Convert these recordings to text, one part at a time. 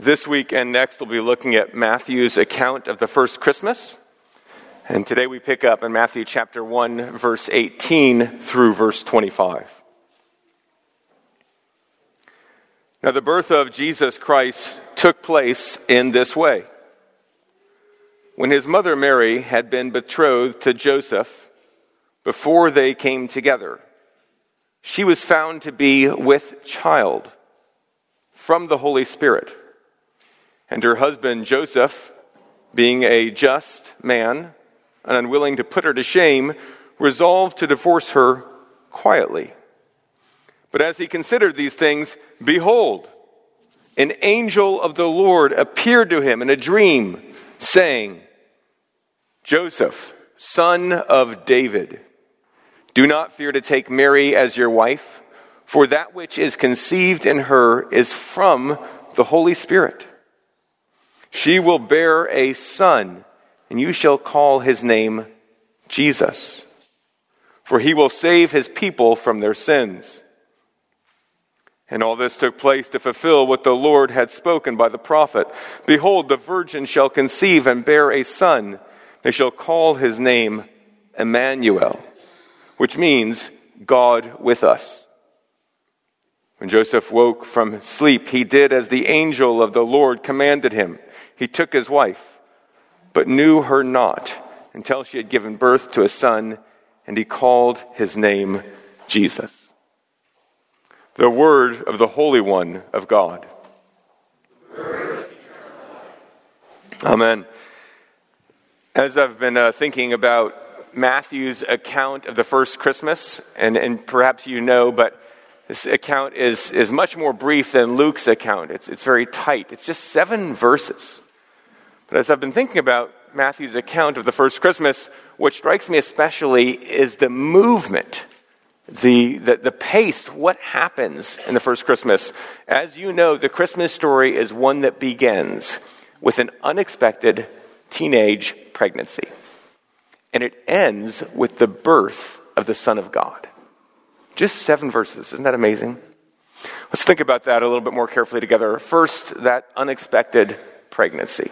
This week and next we'll be looking at Matthew's account of the first Christmas. And today we pick up in Matthew chapter 1, verse 18 through verse 25. Now the birth of Jesus Christ took place in this way. When his mother Mary had been betrothed to Joseph, before they came together, she was found to be with child from the Holy Spirit. And her husband Joseph, being a just man and unwilling to put her to shame, resolved to divorce her quietly. But as he considered these things, behold, an angel of the Lord appeared to him in a dream, saying, Joseph, son of David, do not fear to take Mary as your wife, for that which is conceived in her is from the Holy Spirit. She will bear a son, and you shall call his name Jesus, for he will save his people from their sins. And all this took place to fulfill what the Lord had spoken by the prophet. Behold, the virgin shall conceive and bear a son. They shall call his name Emmanuel, which means God with us. When Joseph woke from sleep, he did as the angel of the Lord commanded him. He took his wife, but knew her not until she had given birth to a son, and he called his name Jesus. The word of the Holy One of God. Amen. As I've been thinking about Matthew's account of the first Christmas, and perhaps you know, but this account is much more brief than Luke's account. It's very tight. It's just 7 verses. But as I've been thinking about Matthew's account of the first Christmas, what strikes me especially is the movement, the pace, what happens in the first Christmas. As you know, the Christmas story is one that begins with an unexpected teenage pregnancy. And it ends with the birth of the Son of God. Just 7 verses. Isn't that amazing? Let's think about that a little bit more carefully together. First, that unexpected pregnancy.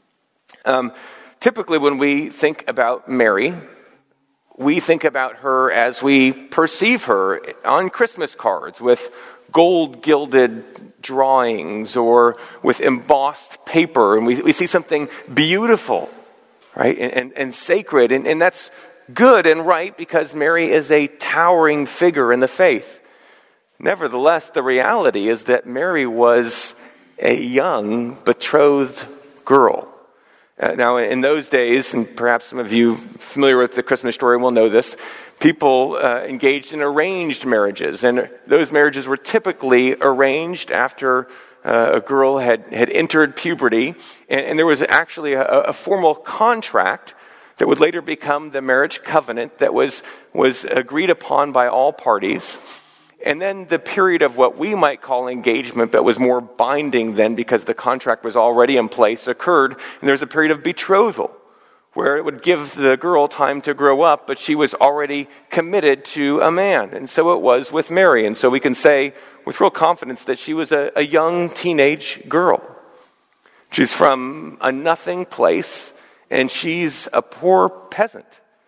Typically, when we think about Mary, we think about her as we perceive her on Christmas cards with gold-gilded drawings or with embossed paper. And we see something beautiful, right, and sacred. And that's good and right because Mary is a towering figure in the faith. Nevertheless, the reality is that Mary was a young, betrothed girl. Now, in those days, and perhaps some of you familiar with the Christmas story will know this, people engaged in arranged marriages. And those marriages were typically arranged after a girl had entered puberty. And there was actually a formal contract that would later become the marriage covenant that was agreed upon by all parties. And then the period of what we might call engagement, but was more binding then because the contract was already in place, occurred. And there's a period of betrothal where it would give the girl time to grow up, but she was already committed to a man. And so it was with Mary. And so we can say with real confidence that she was a young teenage girl. She's from a nothing place, and she's a poor peasant.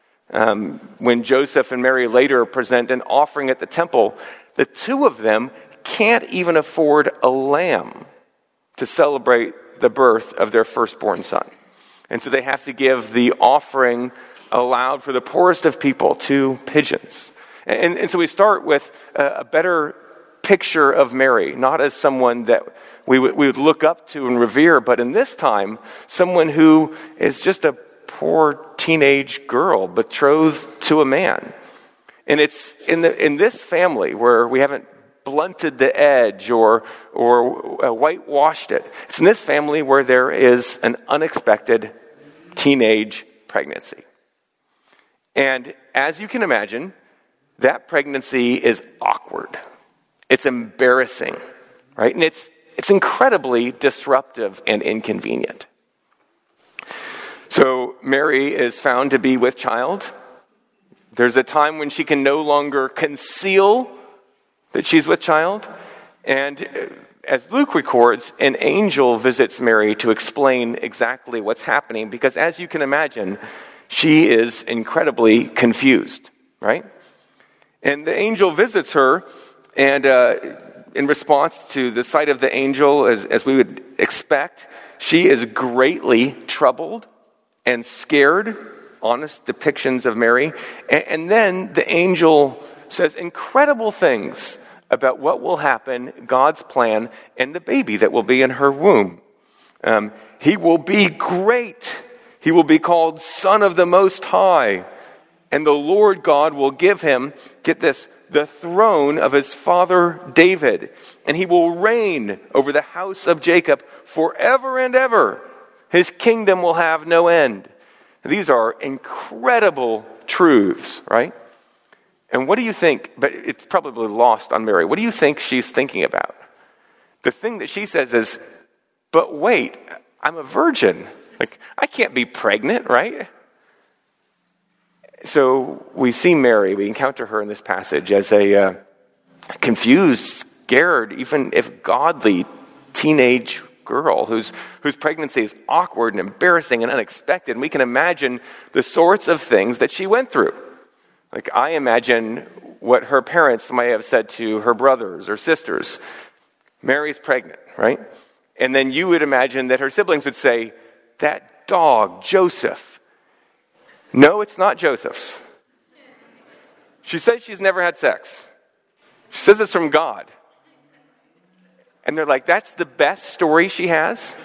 When Joseph and Mary later present an offering at the temple, the two of them can't even afford a lamb to celebrate the birth of their firstborn son. And so they have to give the offering allowed for the poorest of people, 2 pigeons. And so we start with a better picture of Mary, not as someone that we would look up to and revere, but in this time, someone who is just a poor teenage girl betrothed to a man. And it's in this family where we haven't blunted the edge or whitewashed it. It's in this family where there is an unexpected teenage pregnancy. And as you can imagine, that pregnancy is awkward. It's embarrassing, right? And it's incredibly disruptive and inconvenient. So Mary is found to be with child. There's a time when she can no longer conceal that she's with child. And as Luke records, an angel visits Mary to explain exactly what's happening, because as you can imagine, she is incredibly confused, right? And the angel visits her, and in response to the sight of the angel, as we would expect, she is greatly troubled and scared, honest depictions of Mary. And then the angel says incredible things about what will happen, God's plan, and the baby that will be in her womb. He will be great. He will be called Son of the Most High. And the Lord God will give him, get this, the throne of his father David. And he will reign over the house of Jacob forever and ever. His kingdom will have no end. These are incredible truths, right? And what do you think, but it's probably lost on Mary, what do you think she's thinking about? The thing that she says is, but wait, I'm a virgin. Like, I can't be pregnant, right? So we see Mary, we encounter her in this passage as a confused, scared, even if godly teenage girl whose pregnancy is awkward and embarrassing and unexpected. And we can imagine the sorts of things that she went through. Like, I imagine what her parents might have said to her brothers or sisters. Mary's pregnant, right? And then you would imagine that her siblings would say, that dog, Joseph. No, it's not Joseph's. She says she's never had sex. She says it's from God. And they're like, that's the best story she has?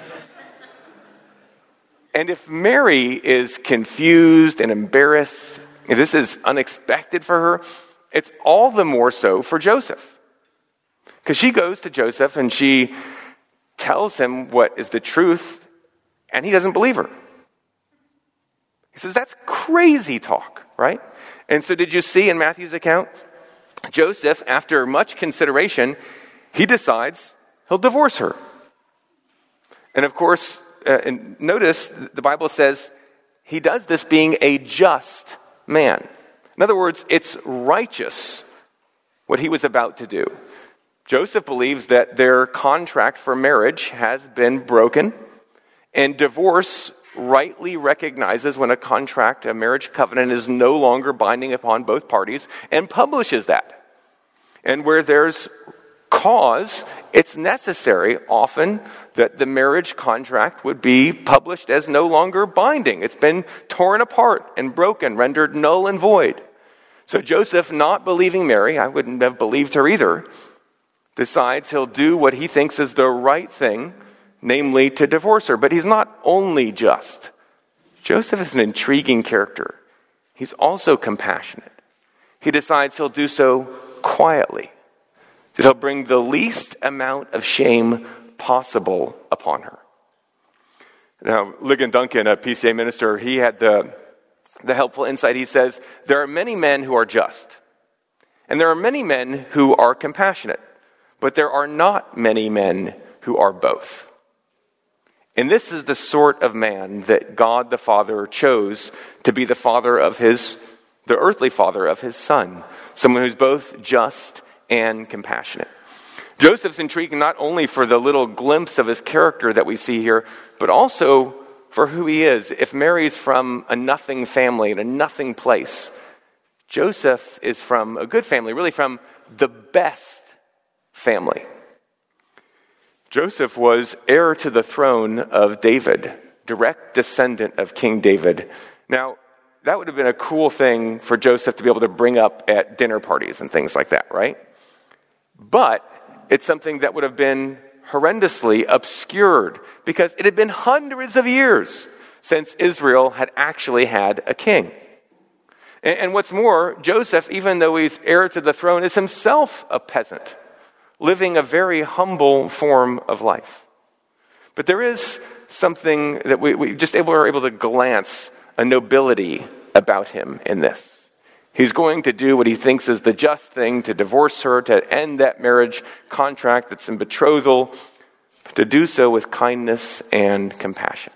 And if Mary is confused and embarrassed, if this is unexpected for her, it's all the more so for Joseph. Because she goes to Joseph and she tells him what is the truth, and he doesn't believe her. He says, that's crazy talk, right? And so did you see in Matthew's account, Joseph, after much consideration, he decides he'll divorce her. And of course, and notice the Bible says he does this being a just man. In other words, it's righteous what he was about to do. Joseph believes that their contract for marriage has been broken, and divorce rightly recognizes when a contract, a marriage covenant, is no longer binding upon both parties, and publishes that. And where there's cause, it's necessary often that the marriage contract would be published as no longer binding. It's been torn apart and broken, rendered null and void. So Joseph, not believing Mary, I wouldn't have believed her either, decides he'll do what he thinks is the right thing, namely to divorce her. But he's not only just. Joseph is an intriguing character. He's also compassionate. He decides he'll do so quietly, that he'll bring the least amount of shame possible upon her. Now, Ligon Duncan, a PCA minister, he had the helpful insight. He says, there are many men who are just, and there are many men who are compassionate, but there are not many men who are both. And this is the sort of man that God the Father chose to be the father of the earthly father of his son, someone who's both just and compassionate. Joseph's intriguing not only for the little glimpse of his character that we see here, but also for who he is. If Mary's from a nothing family in a nothing place, Joseph is from a good family, really from the best family. Joseph was heir to the throne of David, direct descendant of King David. Now, that would have been a cool thing for Joseph to be able to bring up at dinner parties and things like that, right? But it's something that would have been horrendously obscured because it had been hundreds of years since Israel had actually had a king. And what's more, Joseph, even though he's heir to the throne, is himself a peasant, living a very humble form of life. But there is something that we just are able to glance a nobility about him in this. He's going to do what he thinks is the just thing, to divorce her, to end that marriage contract that's in betrothal, to do so with kindness and compassion.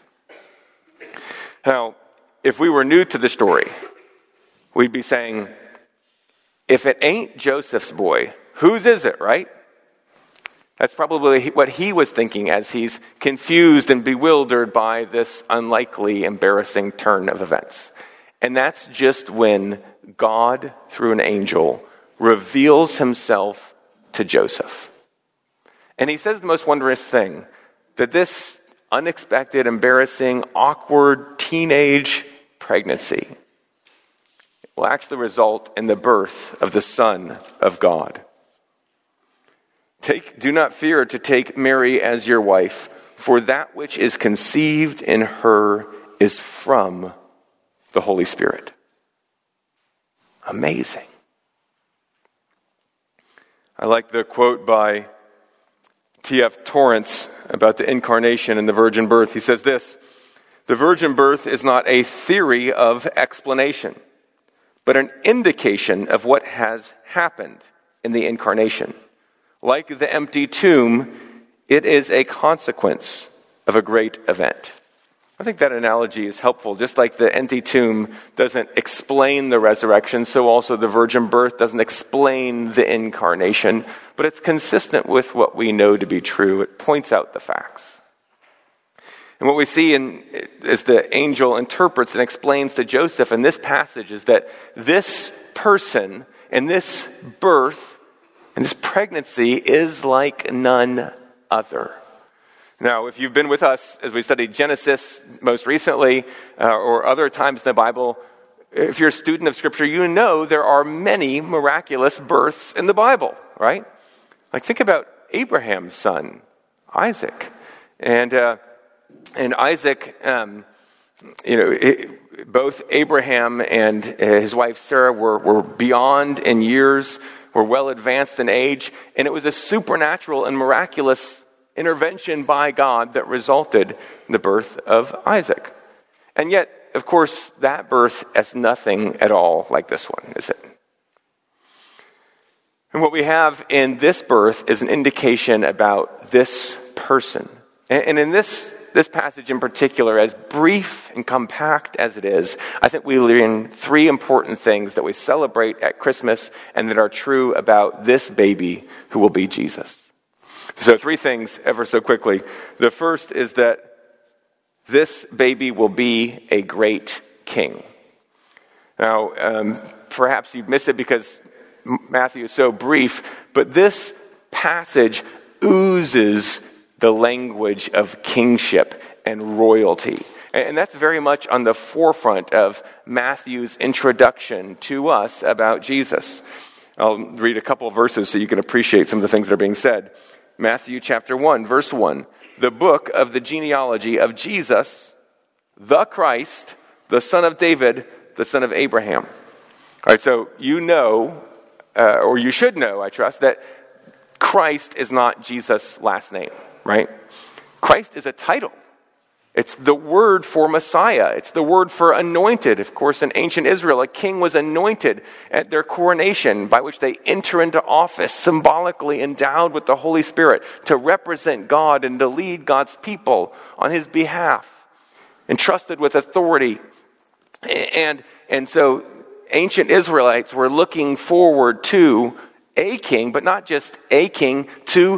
Now, if we were new to the story, we'd be saying, if it ain't Joseph's boy, whose is it, right? That's probably what he was thinking as he's confused and bewildered by this unlikely, embarrassing turn of events. And that's just when God, through an angel, reveals himself to Joseph. And he says the most wondrous thing, that this unexpected, embarrassing, awkward teenage pregnancy will actually result in the birth of the Son of God. Do not fear to take Mary as your wife, for that which is conceived in her is from the Holy Spirit. Amazing. I like the quote by T.F. Torrance about the incarnation and the virgin birth. He says this: "The virgin birth is not a theory of explanation, but an indication of what has happened in the incarnation. Like the empty tomb, it is a consequence of a great event." I think that analogy is helpful. Just like the empty tomb doesn't explain the resurrection, so also the virgin birth doesn't explain the incarnation, but it's consistent with what we know to be true. It points out the facts. And what we see as the angel interprets and explains to Joseph in this passage is that this person and this birth and this pregnancy is like none other. Now, if you've been with us as we studied Genesis most recently, or other times in the Bible, if you're a student of Scripture, you know there are many miraculous births in the Bible, right? Like think about Abraham's son, Isaac. And Isaac, both Abraham and his wife Sarah were beyond in years, were well advanced in age, and it was a supernatural and miraculous intervention by God that resulted in the birth of Isaac. And yet, of course, that birth is nothing at all like this one, is it? And what we have in this birth is an indication about this person. And in this passage in particular, as brief and compact as it is, I think we learn three important things that we celebrate at Christmas and that are true about this baby who will be Jesus. So three things ever so quickly. The first is that this baby will be a great king. Now, perhaps you've missed it because Matthew is so brief, but this passage oozes the language of kingship and royalty. And that's very much on the forefront of Matthew's introduction to us about Jesus. I'll read a couple of verses so you can appreciate some of the things that are being said. Matthew chapter 1, verse 1, "The book of the genealogy of Jesus, the Christ, the son of David, the son of Abraham." All right, so you know, or you should know, I trust, that Christ is not Jesus' last name, right? Christ is a title. It's the word for Messiah. It's the word for anointed. Of course, in ancient Israel, a king was anointed at their coronation, by which they enter into office, symbolically endowed with the Holy Spirit, to represent God and to lead God's people on his behalf, entrusted with authority. And so ancient Israelites were looking forward to a king, but not just a king, to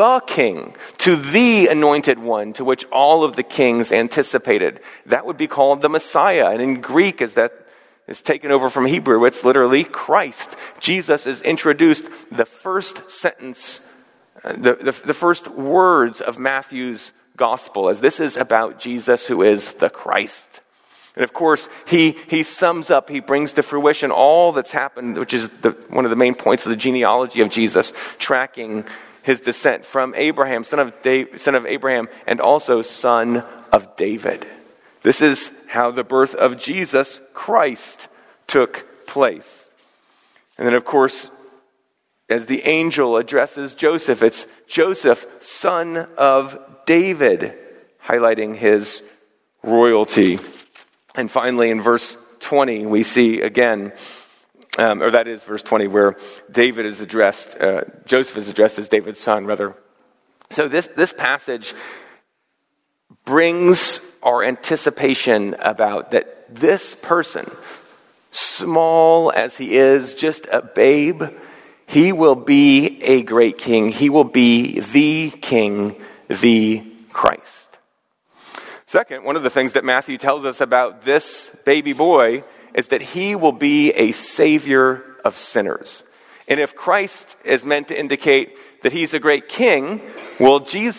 the anointed one, to which all of the kings anticipated. That would be called the Messiah. And in Greek, as that is taken over from Hebrew, it's literally Christ. Jesus is introduced the first sentence, the first words of Matthew's gospel, as this is about Jesus who is the Christ. And of course, he sums up, he brings to fruition all that's happened, which is one of the main points of the genealogy of Jesus, tracking his descent from Abraham, son of Abraham, and also son of David. This is how the birth of Jesus Christ took place. And then, of course, as the angel addresses Joseph, it's Joseph, son of David, highlighting his royalty. And finally, in verse 20, we see again, or that is verse 20, where David is addressed, Joseph is addressed as David's son, rather. So this passage brings our anticipation about that this person, small as he is, just a babe, He will be a great king. He will be the king, the Christ. Second, one of the things that Matthew tells us about this baby boy is that he will be a savior of sinners. And if Christ is meant to indicate that he's a great king, well,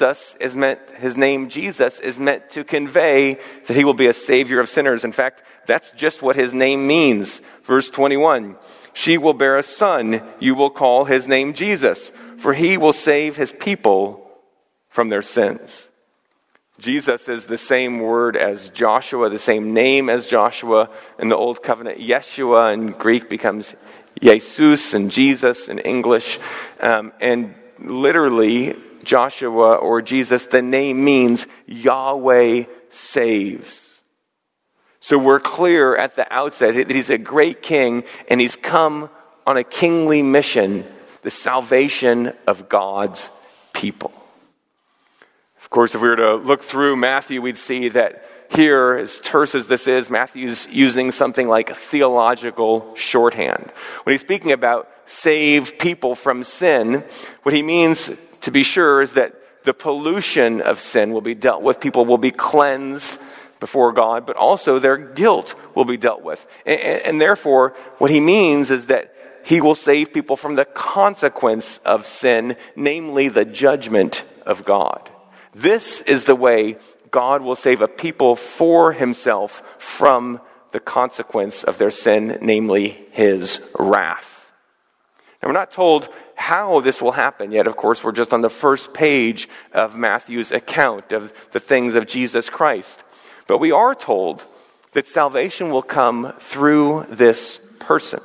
his name Jesus is meant to convey that he will be a savior of sinners. In fact, that's just what his name means. Verse 21, she will bear a son. You will call his name Jesus, for he will save his people from their sins. Jesus is the same word as Joshua, the same name as Joshua in the Old Covenant. Yeshua in Greek becomes Jesus and Jesus in English. And literally, Joshua or Jesus, the name means Yahweh saves. So we're clear at the outset that he's a great king and he's come on a kingly mission, the salvation of God's people. Of course, if we were to look through Matthew, we'd see that here, as terse as this is, Matthew's using something like theological shorthand. When he's speaking about save people from sin, what he means, to be sure, is that the pollution of sin will be dealt with. People will be cleansed before God, but also their guilt will be dealt with. And therefore, what he means is that he will save people from the consequence of sin, namely the judgment of God. This is the way God will save a people for himself from the consequence of their sin, namely his wrath. Now, we're not told how this will happen yet. Of course, we're just on the first page of Matthew's account of the things of Jesus Christ. But we are told that salvation will come through this person.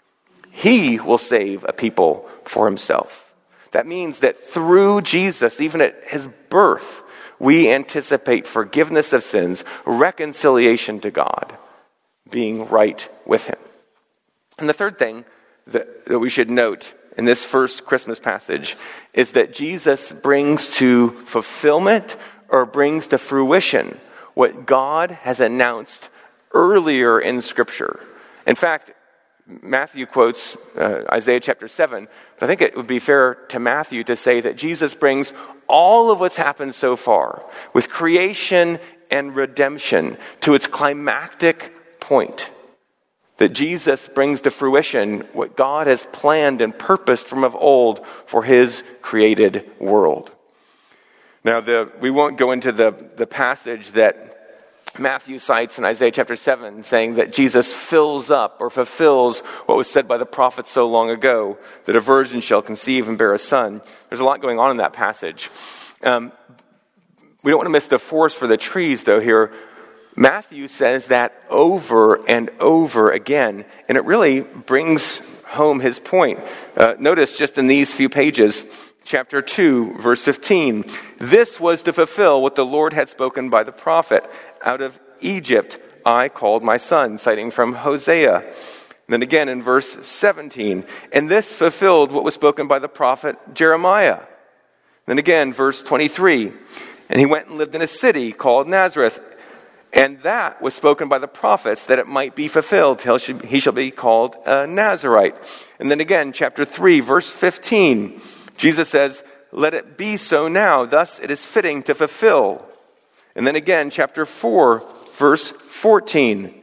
He will save a people for himself. That means that through Jesus, even at his birth, we anticipate forgiveness of sins, reconciliation to God, being right with him. And the third thing that we should note in this first Christmas passage is that Jesus brings to fulfillment or brings to fruition what God has announced earlier in Scripture. In fact, Matthew quotes Isaiah chapter 7, but I think it would be fair to Matthew to say that Jesus brings all of what's happened so far with creation and redemption to its climactic point. That Jesus brings to fruition what God has planned and purposed from of old for his created world. Now, we won't go into the passage that Matthew cites in Isaiah chapter 7, saying that Jesus fills up or fulfills what was said by the prophets so long ago, that a virgin shall conceive and bear a son. There's a lot going on in that passage. We don't want to miss the forest for the trees, though, here. Matthew says that over and over again, and it really brings home his point. Notice just in these few pages, chapter 2, verse 15, this was to fulfill what the Lord had spoken by the prophet. Out of Egypt I called my son, citing from Hosea. And then again in verse 17, and this fulfilled what was spoken by the prophet Jeremiah. Then again, verse 23, and he went and lived in a city called Nazareth, and that was spoken by the prophets, that it might be fulfilled till he shall be called a Nazarite. And then again, chapter 3, verse 15, Jesus says, let it be so now, thus it is fitting to fulfill. And then again, chapter 4, verse 14,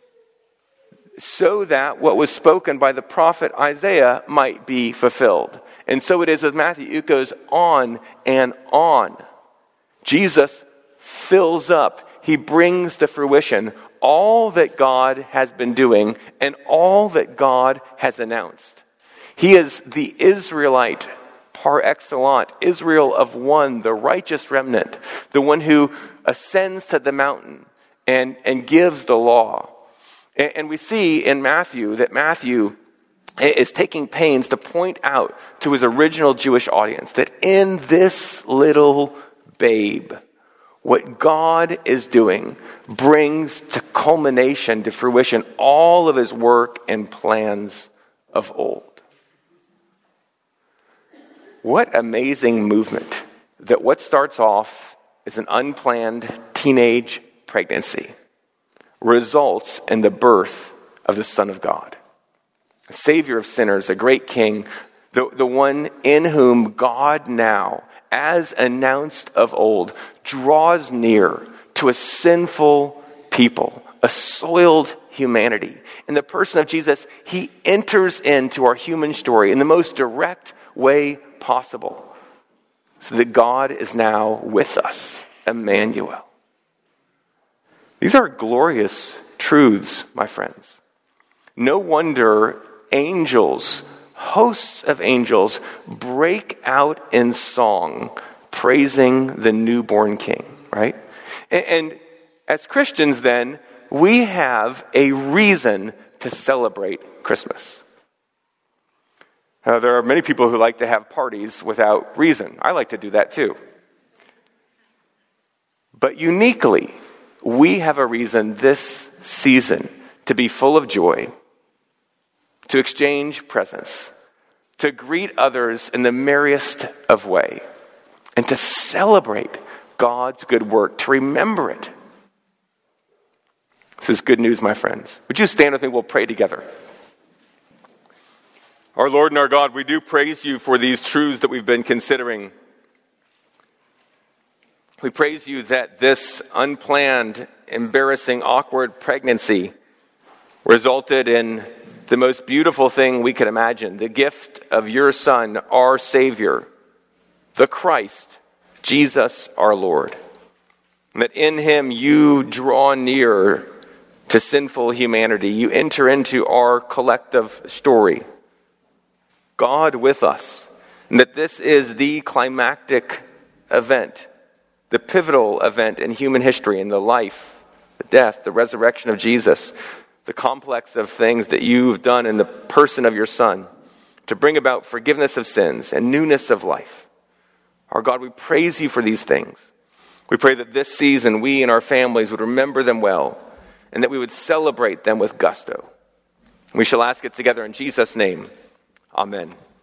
so that what was spoken by the prophet Isaiah might be fulfilled. And so it is with Matthew. It goes on and on. Jesus fills up. He brings to fruition all that God has been doing and all that God has announced. He is the Israelite par excellence, Israel of one, the righteous remnant, the one who ascends to the mountain and gives the law. And we see in Matthew that Matthew is taking pains to point out to his original Jewish audience that in this little babe, what God is doing brings to culmination, to fruition, all of his work and plans of old. What amazing movement that what starts off as an unplanned teenage pregnancy results in the birth of the Son of God. A Savior of sinners, a great King, the one in whom God now, as announced of old, draws near to a sinful people, a soiled humanity. In the person of Jesus, he enters into our human story in the most direct way possible, so that God is now with us, Emmanuel. These are glorious truths, my friends. No wonder angels, hosts of angels, break out in song praising the newborn King, right? And as Christians then, we have a reason to celebrate Christmas. There are many people who like to have parties without reason. I like to do that too. But uniquely, we have a reason this season to be full of joy, to exchange presents, to greet others in the merriest of way, and to celebrate God's good work, to remember it. This is good news, my friends. Would you stand with me? We'll pray together. Our Lord and our God, we do praise you for these truths that we've been considering. We praise you that this unplanned, embarrassing, awkward pregnancy resulted in the most beautiful thing we could imagine, the gift of your Son, our Savior, the Christ, Jesus our Lord. And that in him you draw near to sinful humanity. You enter into our collective story. God with us. And that this is the climactic event, the pivotal event in human history, in the life, the death, the resurrection of Jesus, the complex of things that you've done in the person of your Son to bring about forgiveness of sins and newness of life. Our God, we praise you for these things. We pray that this season we and our families would remember them well and that we would celebrate them with gusto. We shall ask it together in Jesus' name. Amen.